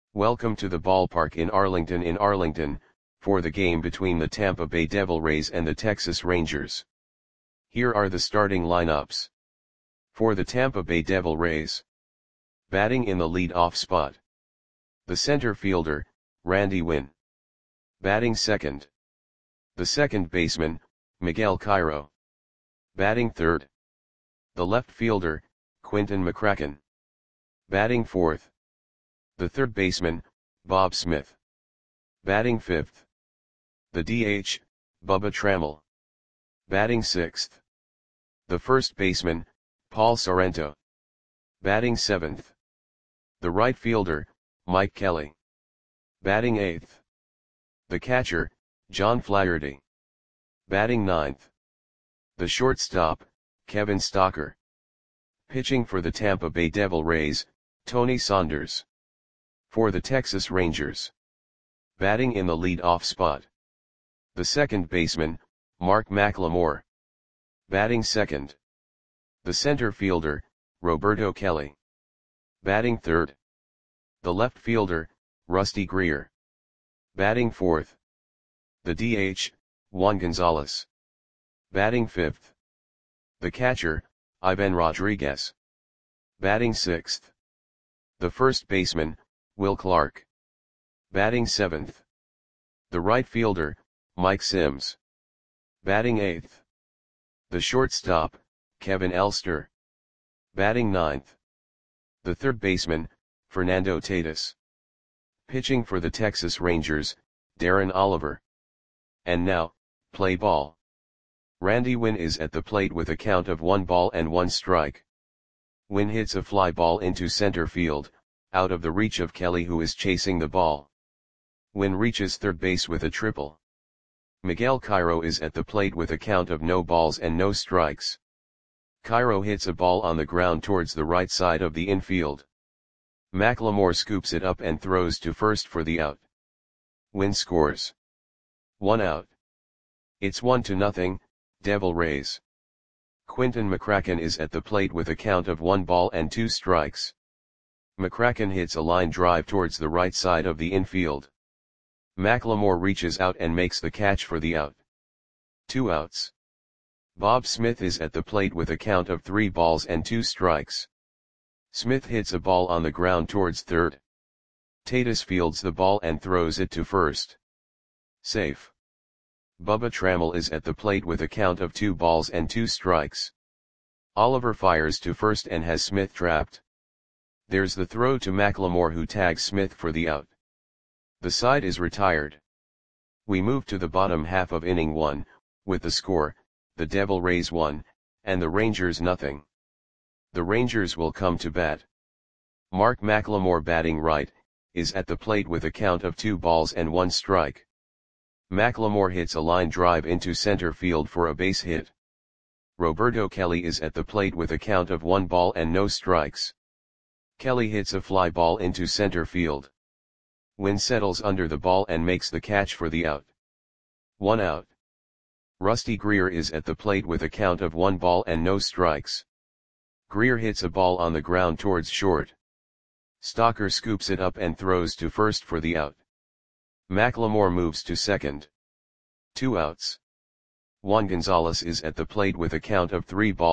Welcome to the ballpark in Arlington, for the game between the Tampa Bay Devil Rays and the Texas Rangers. Here are the starting lineups. For the Tampa Bay Devil Rays. Batting in the lead-off spot. The center fielder, Randy Winn. Batting second. The second baseman, Miguel Cairo. Batting third. The left fielder, Quinton McCracken. Batting fourth. The third baseman, Bob Smith. Batting fifth. The DH, Bubba Trammell. Batting sixth. The first baseman, Paul Sorrento. Batting seventh. The right fielder, Mike Kelly. Batting eighth. The catcher, John Flaherty. Batting ninth. The shortstop, Kevin Stocker. Pitching for the Tampa Bay Devil Rays, Tony Saunders. For the Texas Rangers. Batting in the lead-off spot. The second baseman, Mark McLemore. Batting second. The center fielder, Roberto Kelly. Batting third. The left fielder, Rusty Greer. Batting fourth. The DH, Juan Gonzalez. Batting fifth. The catcher, Ivan Rodriguez. Batting sixth. The first baseman, Will Clark. Batting seventh. The right fielder, Mike Sims. Batting eighth. The shortstop, Kevin Elster. Batting ninth. The third baseman, Fernando Tatis. Pitching for the Texas Rangers, Darren Oliver. And now, play ball. Randy Winn is at the plate with a count of 1-1 Winn hits a fly ball into center field, out of the reach of Kelly, who is chasing the ball. Winn reaches third base with a triple. Miguel Cairo is at the plate with a count of 0-2. Cairo hits a ball on the ground towards the right side of the infield. McLemore scoops it up and throws to first for the out. Winn scores. 1 out. It's 1-0, Devil Rays. Quinton McCracken is at the plate with a count of 1-2. McCracken hits a line drive towards the right side of the infield. McLemore reaches out and makes the catch for the out. 2 outs. Bob Smith is at the plate with a count of 3-2. Smith hits a ball on the ground towards third. Tatis fields the ball and throws it to first. Safe. Bubba Trammell is at the plate with a count of 2-2. Oliver fires to first and has Smith trapped. There's the throw to McLemore, who tags Smith for the out. The side is retired. We move to the bottom half of inning 1, with the score, the Devil Rays 1, and the Rangers 0. The Rangers will come to bat. Mark McLemore, batting right, is at the plate with a count of 2-1. McLemore hits a line drive into center field for a base hit. Roberto Kelly is at the plate with a count of 1-0. Kelly hits a fly ball into center field. Winn settles under the ball and makes the catch for the out. 1 out. Rusty Greer is at the plate with a count of 1-0. Greer hits a ball on the ground towards short. Stocker scoops it up and throws to first for the out. McLemore moves to second. 2 outs. Juan Gonzalez is at the plate with a count of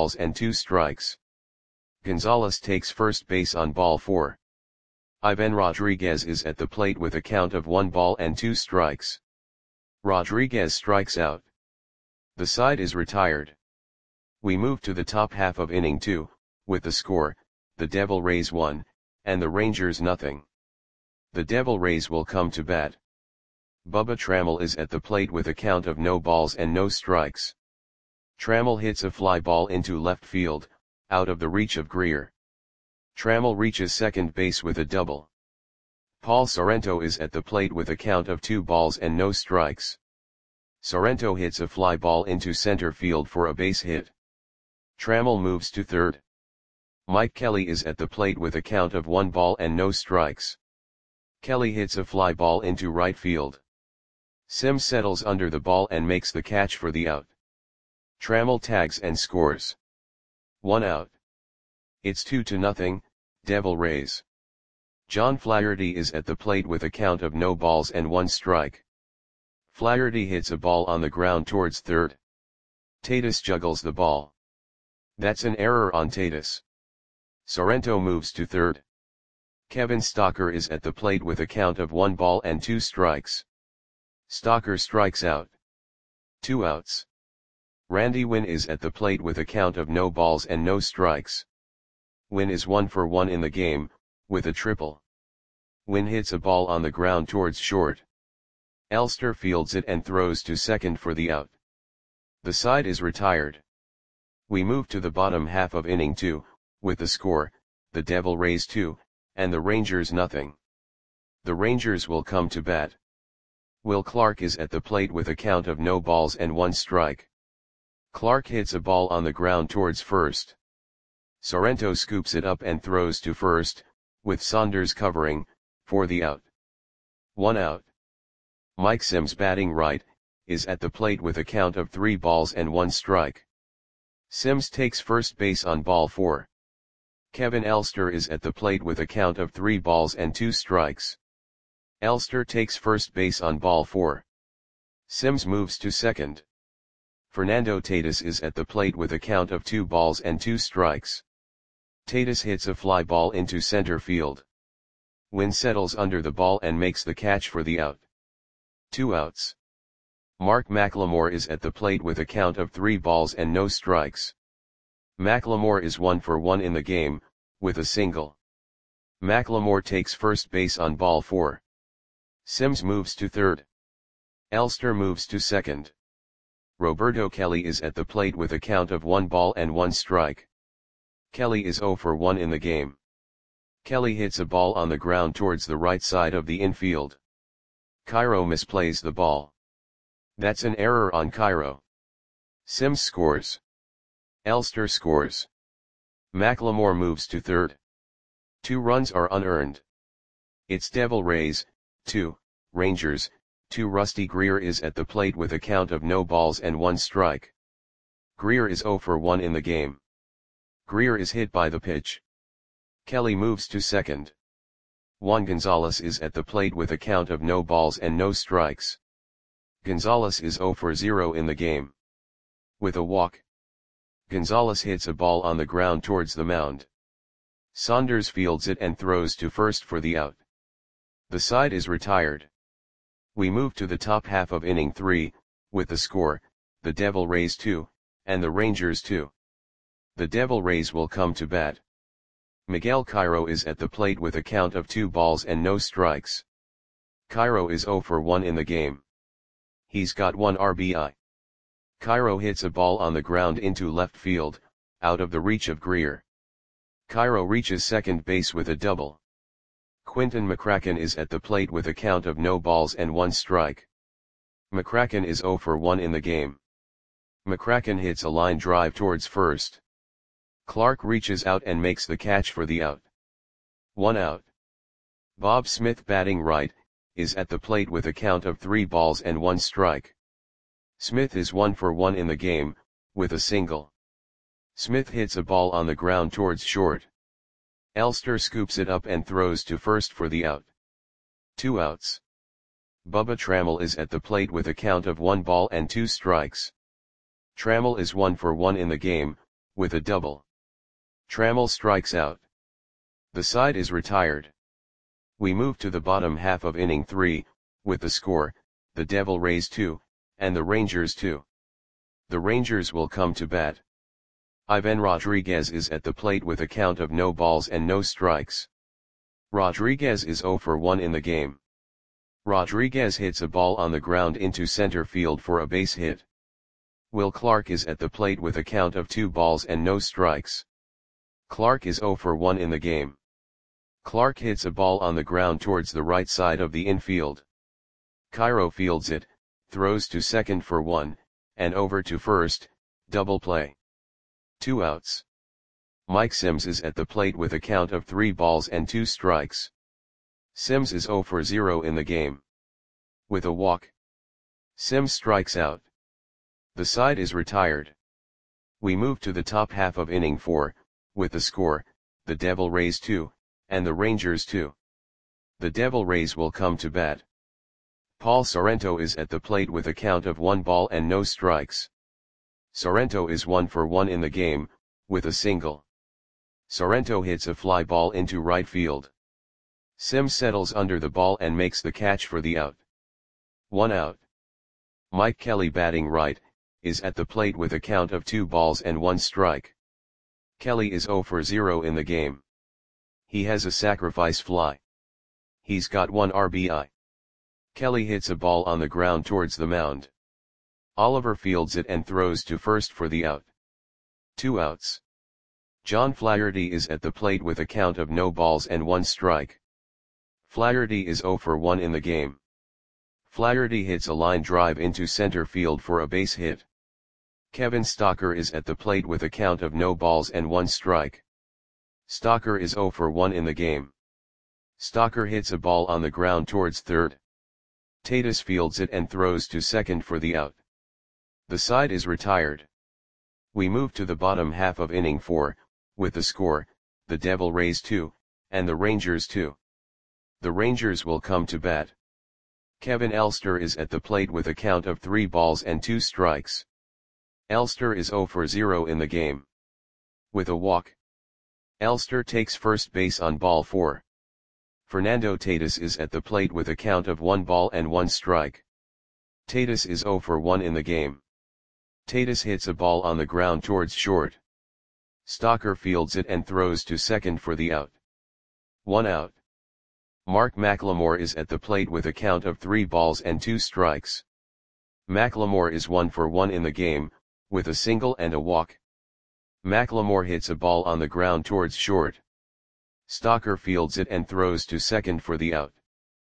3-2. Gonzalez takes first base on ball 4. Ivan Rodriguez is at the plate with a count of 1-2. Rodriguez strikes out. The side is retired. We move to the top half of inning 2, with the score, the Devil Rays 1, and the Rangers 0. The Devil Rays will come to bat. Bubba Trammell is at the plate with a count of 0-2. Trammell hits a fly ball into left field, out of the reach of Greer. Trammell reaches second base with a double. Paul Sorrento is at the plate with a count of 2-0. Sorrento hits a fly ball into center field for a base hit. Trammell moves to third. Mike Kelly is at the plate with a count of 1-0. Kelly hits a fly ball into right field. Sims settles under the ball and makes the catch for the out. Trammell tags and scores. 1 out. It's 2-0, Devil Rays. John Flaherty is at the plate with a count of no balls and 1 strike. Flaherty hits a ball on the ground towards third. Tatis juggles the ball. That's an error on Tatis. Sorrento moves to third. Kevin Stocker is at the plate with a count of 1 ball and 2 strikes. Stocker strikes out. 2 outs. Randy Winn is at the plate with a count of no balls and no strikes. Winn is 1 for 1 in the game, with a triple. Winn hits a ball on the ground towards short. Elster fields it and throws to second for the out. The side is retired. We move to the bottom half of inning 2, with the score, the Devil Rays 2, and the Rangers nothing. The Rangers will come to bat. Will Clark is at the plate with a count of no balls and 1 strike. Clark hits a ball on the ground towards first. Sorrento scoops it up and throws to first, with Saunders covering, for the out. 1 out. Mike Sims batting right, is at the plate with a count of 3 balls and 1 strike. Sims takes first base on ball 4. Kevin Elster is at the plate with a count of 3 balls and 2 strikes. Elster takes first base on ball 4. Sims moves to second. Fernando Tatis is at the plate with a count of 2 balls and 2 strikes. Tatis hits a fly ball into center field. Winn settles under the ball and makes the catch for the out. 2 outs. Mark McLemore is at the plate with a count of 3 balls and no strikes. McLemore is 1 for 1 in the game, with a single. McLemore takes first base on ball 4. Sims moves to third. Elster moves to second. Roberto Kelly is at the plate with a count of 1 ball and 1 strike. Kelly is 0 for 1 in the game. Kelly hits a ball on the ground towards the right side of the infield. Cairo misplays the ball. That's an error on Cairo. Sims scores. Elster scores. McLemore moves to third. 2 runs are unearned. It's Devil Rays, 2, Rangers, 2. Rusty Greer is at the plate with a count of no balls and 1 strike. Greer is 0 for 1 in the game. Greer is hit by the pitch. Kelly moves to second. Juan Gonzalez is at the plate with a count of no balls and no strikes. Gonzalez is 0 for 0 in the game. With a walk. Gonzalez hits a ball on the ground towards the mound. Saunders fields it and throws to first for the out. The side is retired. We move to the top half of inning 3, with the score, the Devil Rays 2, and the Rangers 2. The Devil Rays will come to bat. Miguel Cairo is at the plate with a count of 2 balls and no strikes. Cairo is 0 for 1 in the game. He's got 1 RBI. Cairo hits a ball on the ground into left field, out of the reach of Greer. Cairo reaches second base with a double. Quinton McCracken is at the plate with a count of no balls and 1 strike. McCracken is 0 for 1 in the game. McCracken hits a line drive towards first. Clark reaches out and makes the catch for the out. 1 out. Bob Smith batting right, is at the plate with a count of 3 balls and 1 strike. Smith is 1 for 1 in the game, with a single. Smith hits a ball on the ground towards short. Elster scoops it up and throws to first for the out. 2 outs. Bubba Trammell is at the plate with a count of 1 ball and 2 strikes. Trammell is 1 for 1 in the game, with a double. Trammell strikes out. The side is retired. We move to the bottom half of inning 3, with the score, the Devil Rays 2, and the Rangers 2. The Rangers will come to bat. Ivan Rodriguez is at the plate with a count of no balls and no strikes. Rodriguez is 0 for 1 in the game. Rodriguez hits a ball on the ground into center field for a base hit. Will Clark is at the plate with a count of 2 balls and no strikes. Clark is 0 for 1 in the game. Clark hits a ball on the ground towards the right side of the infield. Cairo fields it, throws to second for 1, and over to first, double play. 2 outs. Mike Sims is at the plate with a count of 3 balls and 2 strikes. Sims is 0 for 0 in the game. With a walk. Sims strikes out. The side is retired. We move to the top half of inning 4, with the score, the Devil Rays 2, and the Rangers 2. The Devil Rays will come to bat. Paul Sorrento is at the plate with a count of 1 ball and no strikes. Sorrento is 1 for 1 in the game, with a single. Sorrento hits a fly ball into right field. Sims settles under the ball and makes the catch for the out. 1 out. Mike Kelly, batting right, is at the plate with a count of 2 balls and 1 strike. Kelly is 0 for 0 in the game. He has a sacrifice fly. He's got 1 RBI. Kelly hits a ball on the ground towards the mound. Oliver fields it and throws to first for the out. 2 outs. John Flaherty is at the plate with a count of no balls and 1 strike. Flaherty is 0 for 1 in the game. Flaherty hits a line drive into center field for a base hit. Kevin Stocker is at the plate with a count of no balls and 1 strike. Stocker is 0 for 1 in the game. Stocker hits a ball on the ground towards third. Tatis fields it and throws to second for the out. The side is retired. We move to the bottom half of inning 4, with the score, the Devil Rays 2, and the Rangers 2. The Rangers will come to bat. Kevin Elster is at the plate with a count of 3 balls and 2 strikes. Elster is 0 for 0 in the game. With a walk. Elster takes first base on ball 4. Fernando Tatis is at the plate with a count of 1 ball and 1 strike. Tatis is 0 for 1 in the game. Tatis hits a ball on the ground towards short. Stocker fields it and throws to second for the out. 1 out. Mark McLemore is at the plate with a count of 3 balls and 2 strikes. McLemore is 1 for 1 in the game, with a single and a walk. McLemore hits a ball on the ground towards short. Stocker fields it and throws to second for the out.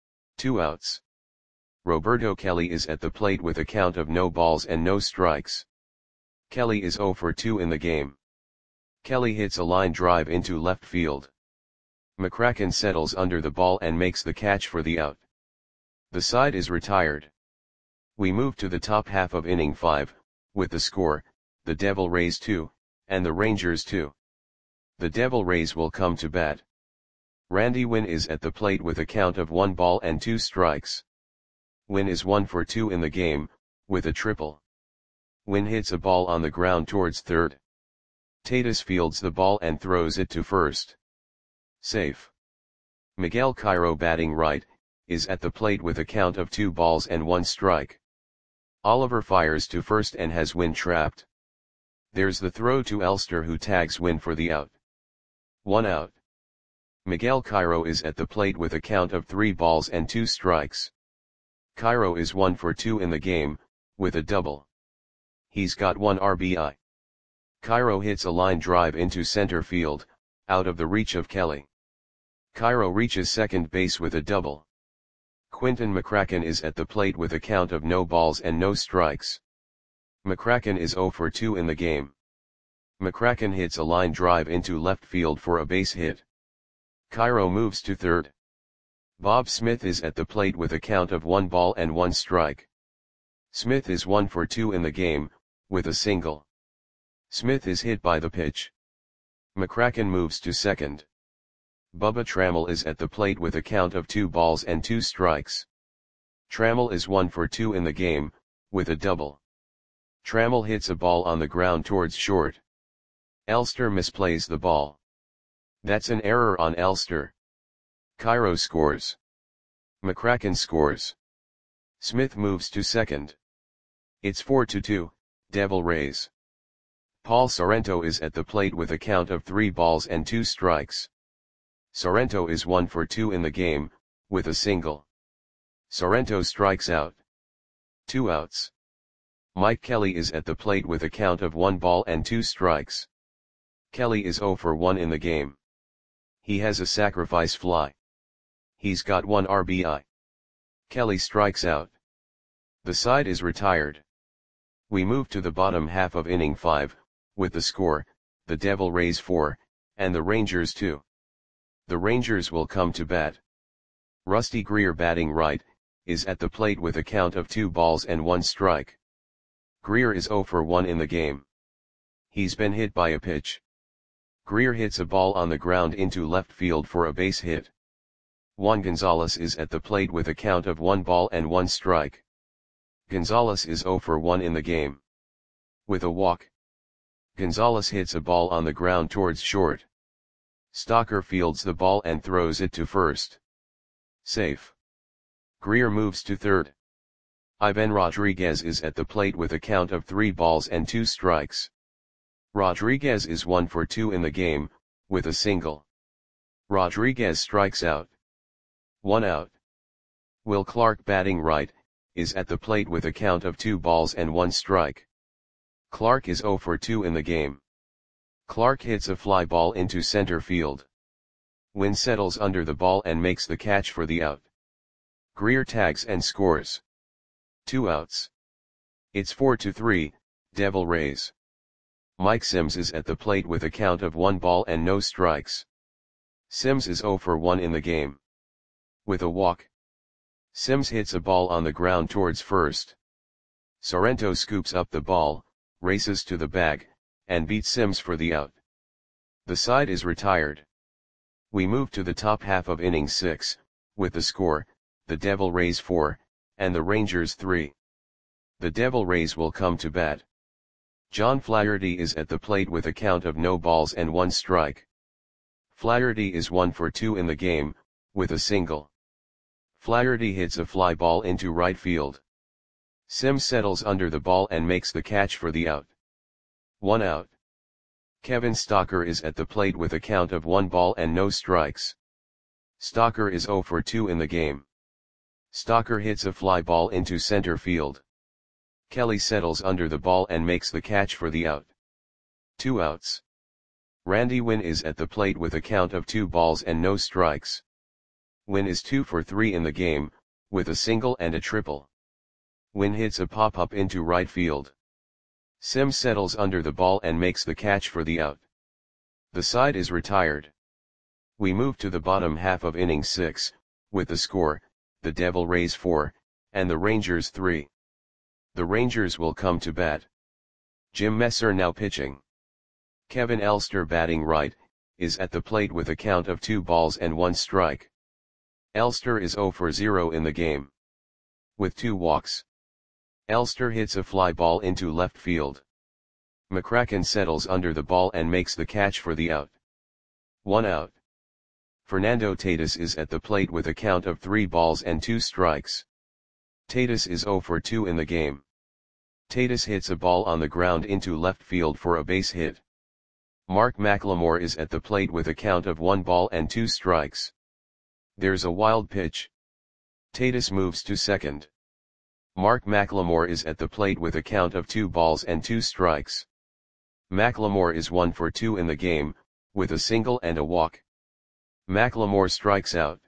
2 outs. Roberto Kelly is at the plate with a count of no balls and no strikes. Kelly is 0 for 2 in the game. Kelly hits a line drive into left field. McCracken settles under the ball and makes the catch for the out. The side is retired. We move to the top half of inning 5, with the score, the Devil Rays 2, and the Rangers 2. The Devil Rays will come to bat. Randy Winn is at the plate with a count of 1 ball and 2 strikes. Winn is 1 for 2 in the game, with a triple. Winn hits a ball on the ground towards third. Tatis fields the ball and throws it to first. Safe. Miguel Cairo, batting right, is at the plate with a count of 2 balls and 1 strike. Oliver fires to first and has Winn trapped. There's the throw to Elster, who tags Winn for the out. 1 out. Miguel Cairo is at the plate with a count of 3 balls and 2 strikes. Cairo is 1 for 2 in the game, with a double. He's got 1 RBI. Cairo hits a line drive into center field, out of the reach of Kelly. Cairo reaches second base with a double. Quinton McCracken is at the plate with a count of no balls and no strikes. McCracken is 0 for 2 in the game. McCracken hits a line drive into left field for a base hit. Cairo moves to third. Bob Smith is at the plate with a count of 1 ball and 1 strike. Smith is 1 for 2 in the game, with a single. Smith is hit by the pitch. McCracken moves to second. Bubba Trammell is at the plate with a count of 2 balls and 2 strikes. Trammell is 1 for 2 in the game, with a double. Trammell hits a ball on the ground towards short. Elster misplays the ball. That's an error on Elster. Cairo scores. McCracken scores. Smith moves to second. It's 4-2, Devil Rays. Paul Sorrento is at the plate with a count of 3 balls and 2 strikes. Sorrento is 1 for 2 in the game, with a single. Sorrento strikes out. 2 outs. Mike Kelly is at the plate with a count of 1 ball and 2 strikes. Kelly is 0 for 1 in the game. He has a sacrifice fly. He's got 1 RBI. Kelly strikes out. The side is retired. We move to the bottom half of inning 5, with the score, the Devil Rays 4, and the Rangers 2. The Rangers will come to bat. Rusty Greer, batting right, is at the plate with a count of 2 balls and 1 strike. Greer is 0 for 1 in the game. He's been hit by a pitch. Greer hits a ball on the ground into left field for a base hit. Juan Gonzalez is at the plate with a count of 1 ball and 1 strike. Gonzalez is 0 for 1 in the game. With a walk, Gonzalez hits a ball on the ground towards short. Stocker fields the ball and throws it to first. Safe. Greer moves to third. Ivan Rodriguez is at the plate with a count of 3 balls and 2 strikes. Rodriguez is 1 for 2 in the game, with a single. Rodriguez strikes out. 1 out. Will Clark, batting right, is at the plate with a count of 2 balls and 1 strike. Clark is 0 for 2 in the game. Clark hits a fly ball into center field. Wynn settles under the ball and makes the catch for the out. Greer tags and scores. 2 outs. It's 4-3, Devil Rays. Mike Sims is at the plate with a count of 1 ball and no strikes. Sims is 0 for 1 in the game. With a walk, Sims hits a ball on the ground towards first. Sorrento scoops up the ball, races to the bag, and beats Sims for the out. The side is retired. We move to the top half of inning 6, with the score, the Devil Rays 4, and the Rangers 3. The Devil Rays will come to bat. John Flaherty is at the plate with a count of no balls and 1 strike. Flaherty is 1 for 2 in the game, with a single. Flaherty hits a fly ball into right field. Sims settles under the ball and makes the catch for the out. 1 out. Kevin Stocker is at the plate with a count of 1 ball and no strikes. Stocker is 0 for 2 in the game. Stocker hits a fly ball into center field. Kelly settles under the ball and makes the catch for the out. 2 outs. Randy Wynn is at the plate with a count of 2 balls and no strikes. Wynn is 2 for 3 in the game, with a single and a triple. Wynn hits a pop-up into right field. Sims settles under the ball and makes the catch for the out. The side is retired. We move to the bottom half of inning 6, with the score, the Devil Rays 4, and the Rangers 3. The Rangers will come to bat. Jim Messer now pitching. Kevin Elster, batting right, is at the plate with a count of 2 balls and 1 strike. Elster is 0 for 0 in the game. With 2 walks, Elster hits a fly ball into left field. McCracken settles under the ball and makes the catch for the out. 1 out. Fernando Tatis is at the plate with a count of 3 balls and 2 strikes. Tatis is 0 for 2 in the game. Tatis hits a ball on the ground into left field for a base hit. Mark McLemore is at the plate with a count of 1 ball and 2 strikes. There's a wild pitch. Tatis moves to second. Mark McLemore is at the plate with a count of 2 balls and 2 strikes. McLemore is 1 for 2 in the game, with a single and a walk. McLemore strikes out.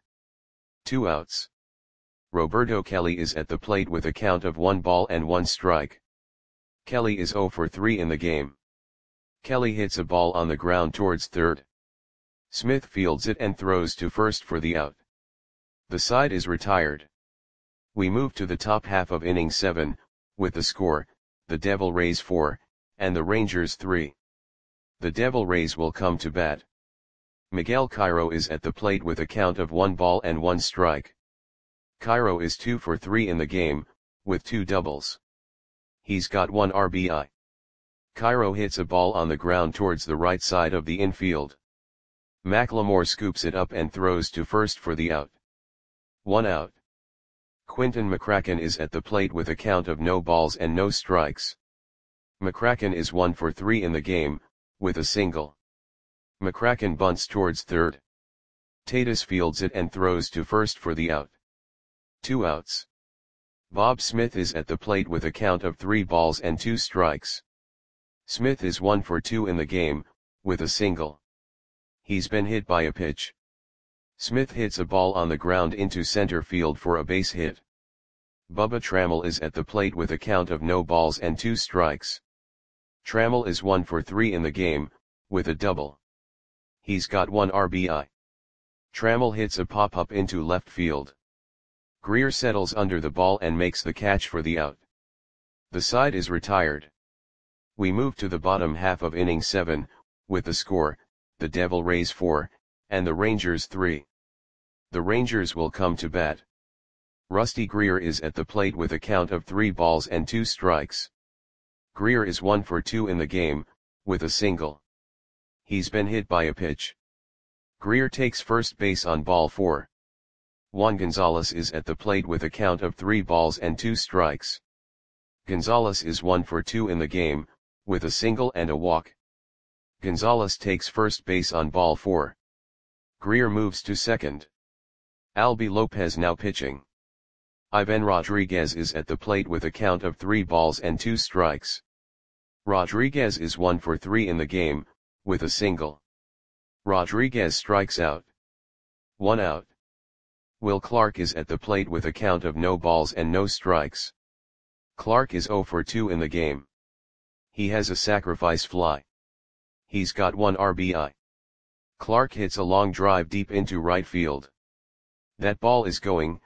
2 outs. Roberto Kelly is at the plate with a count of 1 ball and 1 strike. Kelly is 0 for 3 in the game. Kelly hits a ball on the ground towards third. Smith fields it and throws to first for the out. The side is retired. We move to the top half of inning 7, with the score, the Devil Rays 4, and the Rangers 3. The Devil Rays will come to bat. Miguel Cairo is at the plate with a count of 1 ball and 1 strike. Cairo is 2 for 3 in the game, with 2 doubles. He's got 1 RBI. Cairo hits a ball on the ground towards the right side of the infield. McLemore scoops it up and throws to first for the out. 1 out. Quinton McCracken is at the plate with a count of no balls and no strikes. McCracken is 1 for 3 in the game, with a single. McCracken bunts towards third. Tatis fields it and throws to first for the out. 2 outs. Bob Smith is at the plate with a count of 3 balls and 2 strikes. Smith is 1 for 2 in the game, with a single. He's been hit by a pitch. Smith hits a ball on the ground into center field for a base hit. Bubba Trammell is at the plate with a count of no balls and 2 strikes. Trammell is 1 for 3 in the game, with a double. He's got 1 RBI. Trammell hits a pop-up into left field. Greer settles under the ball and makes the catch for the out. The side is retired. We move to the bottom half of inning 7, with the score, the Devil Rays 4, and the Rangers 3. The Rangers will come to bat. Rusty Greer is at the plate with a count of 3 balls and 2 strikes. Greer is 1 for 2 in the game, with a single. He's been hit by a pitch. Greer takes first base on ball 4. Juan Gonzalez is at the plate with a count of 3 balls and 2 strikes. Gonzalez is 1 for 2 in the game, with a single and a walk. Gonzalez takes first base on ball 4. Greer moves to second. Albi Lopez now pitching. Ivan Rodriguez is at the plate with a count of 3 balls and 2 strikes. Rodriguez is 1 for 3 in the game, with a single. Rodriguez strikes out. 1 out. Will Clark is at the plate with a count of no balls and no strikes. Clark is 0 for 2 in the game. He has a sacrifice fly. He's got 1 RBI. Clark hits a long drive deep into right field. That ball is going,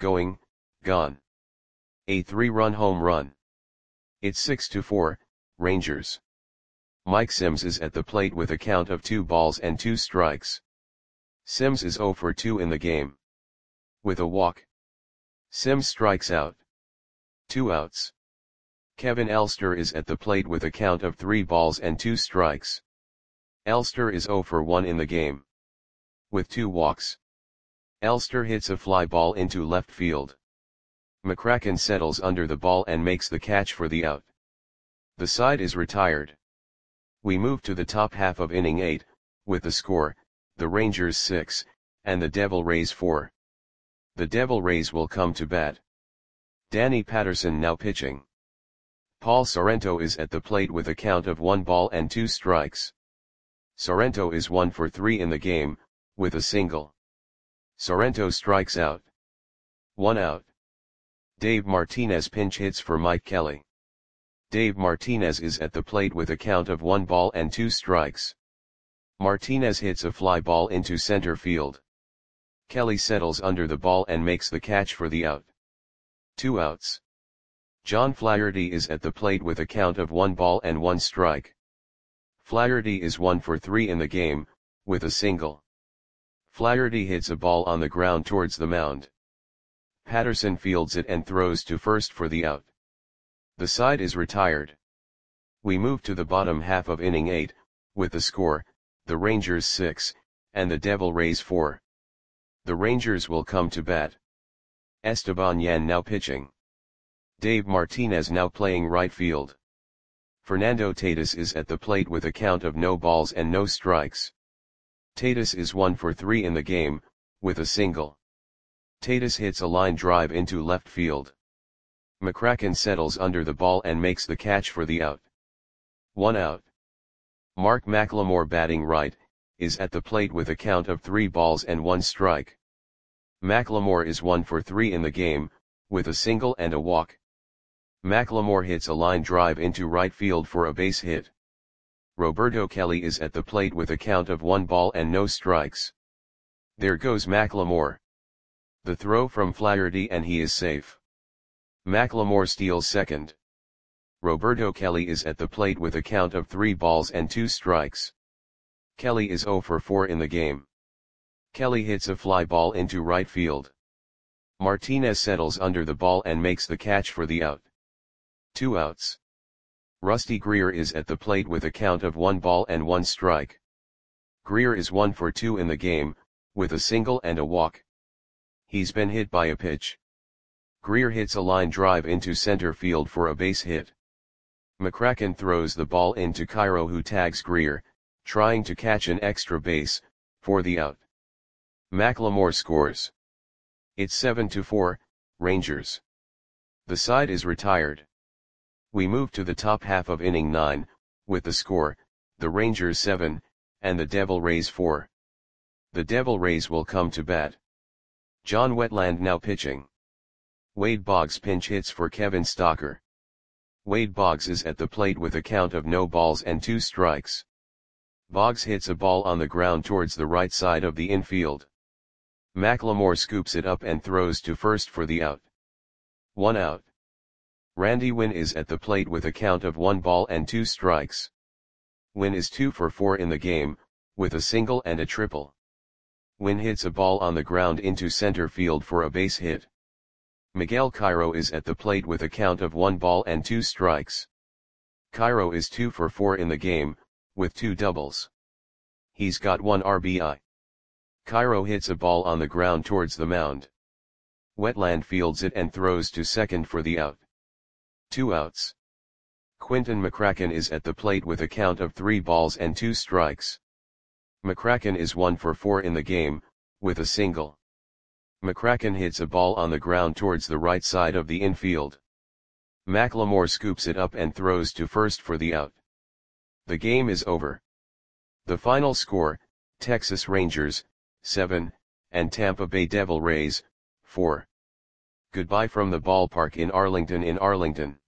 gone. A 3-run home run. It's 6-4, Rangers. Mike Sims is at the plate with a count of 2 balls and 2 strikes. Sims is 0 for 2 in the game. With a walk. Sims strikes out. 2 outs. Kevin Elster is at the plate with a count of 3 balls and 2 strikes. Elster is 0 for 1 in the game. With 2 walks. Elster hits a fly ball into left field. McCracken settles under the ball and makes the catch for the out. The side is retired. We move to the top half of inning 8, with the score, the Rangers 6, and the Devil Rays 4. The Devil Rays will come to bat. Danny Patterson now pitching. Paul Sorrento is at the plate with a count of 1 ball and 2 strikes. Sorrento is 1 for 3 in the game, with a single. Sorrento strikes out. 1 out. Dave Martinez pinch hits for Mike Kelly. Dave Martinez is at the plate with a count of 1 ball and 2 strikes. Martinez hits a fly ball into center field. Kelly settles under the ball and makes the catch for the out. 2 outs. John Flaherty is at the plate with a count of 1 ball and 1 strike. Flaherty is 1 for 3 in the game, with a single. Flaherty hits a ball on the ground towards the mound. Patterson fields it and throws to first for the out. The side is retired. We move to the bottom half of inning 8, with the score, the Rangers 6, and the Devil Rays 4. The Rangers will come to bat. Esteban Yan now pitching. Dave Martinez now playing right field. Fernando Tatis is at the plate with a count of no balls and no strikes. Tatis is 1 for 3 in the game, with a single. Tatis hits a line drive into left field. McCracken settles under the ball and makes the catch for the out. 1 out. Mark McLemore batting right, is at the plate with a count of 3 balls and 1 strike. McLemore is 1 for 3 in the game, with a single and a walk. McLemore hits a line drive into right field for a base hit. Roberto Kelly is at the plate with a count of 1 ball and no strikes. There goes McLemore. The throw from Flaherty and he is safe. McLemore steals second. Roberto Kelly is at the plate with a count of 3 balls and 2 strikes. Kelly is 0 for 4 in the game. Kelly hits a fly ball into right field. Martinez settles under the ball and makes the catch for the out. 2 outs. Rusty Greer is at the plate with a count of 1 ball and 1 strike. Greer is 1 for 2 in the game, with a single and a walk. He's been hit by a pitch. Greer hits a line drive into center field for a base hit. McCracken throws the ball into Cairo, who tags Greer, trying to catch an extra base, for the out. McLemore scores. It's 7-4, Rangers. The side is retired. We move to the top half of inning 9, with the score, the Rangers 7, and the Devil Rays 4. The Devil Rays will come to bat. John Wetland now pitching. Wade Boggs pinch hits for Kevin Stocker. Wade Boggs is at the plate with a count of no balls and 2 strikes. Boggs hits a ball on the ground towards the right side of the infield. McLemore scoops it up and throws to first for the out. 1 out. Randy Winn is at the plate with a count of 1 ball and 2 strikes. Winn is 2 for 4 in the game, with a single and a triple. Wynn hits a ball on the ground into center field for a base hit. Miguel Cairo is at the plate with a count of 1 ball and 2 strikes. Cairo is 2 for 4 in the game, with 2 doubles. He's got 1 RBI. Cairo hits a ball on the ground towards the mound. Wetland fields it and throws to second for the out. 2 outs. Quinton McCracken is at the plate with a count of 3 balls and 2 strikes. McCracken is 1 for 4 in the game, with a single. McCracken hits a ball on the ground towards the right side of the infield. McLemore scoops it up and throws to first for the out. The game is over. The final score, Texas Rangers, 7, and Tampa Bay Devil Rays, 4. Goodbye from the ballpark in Arlington.